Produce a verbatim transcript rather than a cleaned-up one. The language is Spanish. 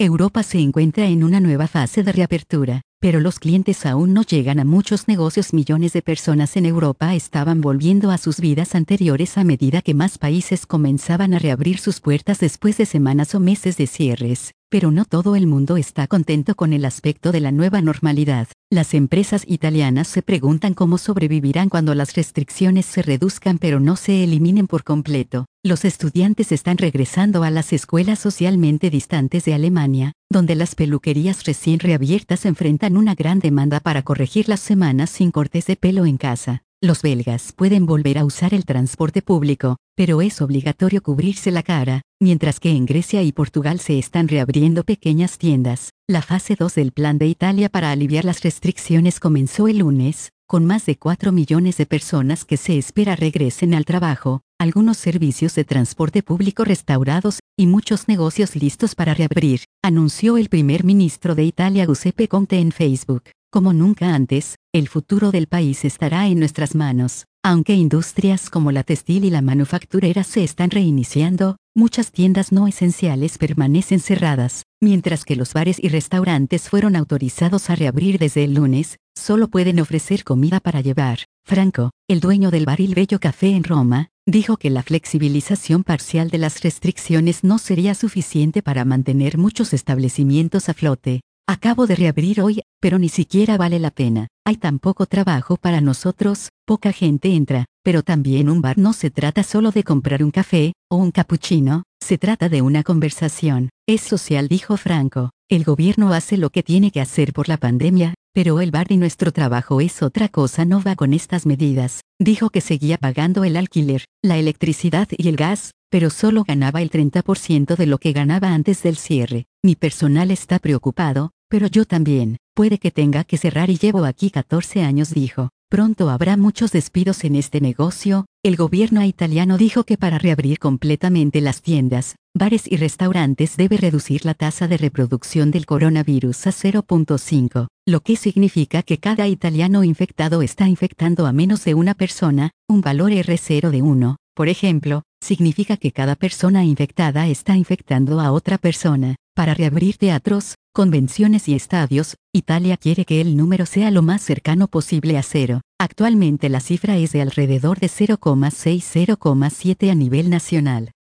Europa se encuentra en una nueva fase de reapertura, pero los clientes aún no llegan a muchos negocios. Millones de personas en Europa estaban volviendo a sus vidas anteriores a medida que más países comenzaban a reabrir sus puertas después de semanas o meses de cierres. Pero no todo el mundo está contento con el aspecto de la nueva normalidad. Las empresas italianas se preguntan cómo sobrevivirán cuando las restricciones se reduzcan pero no se eliminen por completo. Los estudiantes están regresando a las escuelas socialmente distantes de Alemania, donde las peluquerías recién reabiertas enfrentan una gran demanda para corregir las semanas sin cortes de pelo en casa. Los belgas pueden volver a usar el transporte público, pero es obligatorio cubrirse la cara, mientras que en Grecia y Portugal se están reabriendo pequeñas tiendas. La fase dos del plan de Italia para aliviar las restricciones comenzó el lunes, con más de cuatro millones de personas que se espera regresen al trabajo, algunos servicios de transporte público restaurados, y muchos negocios listos para reabrir, anunció el primer ministro de Italia Giuseppe Conte en Facebook. Como nunca antes, el futuro del país estará en nuestras manos. Aunque industrias como la textil y la manufacturera se están reiniciando, muchas tiendas no esenciales permanecen cerradas. Mientras que los bares y restaurantes fueron autorizados a reabrir desde el lunes, solo pueden ofrecer comida para llevar. Franco, el dueño del bar Il Bello Café en Roma, dijo que la flexibilización parcial de las restricciones no sería suficiente para mantener muchos establecimientos a flote. Acabo de reabrir hoy, pero ni siquiera vale la pena. Hay tan poco trabajo para nosotros, poca gente entra, pero también un bar no se trata solo de comprar un café, o un cappuccino, se trata de una conversación. Es social, dijo Franco. El gobierno hace lo que tiene que hacer por la pandemia, pero el bar y nuestro trabajo es otra cosa. No va con estas medidas. Dijo que seguía pagando el alquiler, la electricidad y el gas, pero solo ganaba el treinta por ciento de lo que ganaba antes del cierre. Mi personal está preocupado, pero yo también. Puede que tenga que cerrar y llevo aquí catorce años, dijo. Pronto habrá muchos despidos en este negocio. El gobierno italiano dijo que para reabrir completamente las tiendas, bares y restaurantes debe reducir la tasa de reproducción del coronavirus a cero punto cinco, lo que significa que cada italiano infectado está infectando a menos de una persona, un valor R cero de uno. Por ejemplo, significa que cada persona infectada está infectando a otra persona. Para reabrir teatros, convenciones y estadios, Italia quiere que el número sea lo más cercano posible a cero. Actualmente la cifra es de alrededor de cero coma seis a cero coma siete a nivel nacional.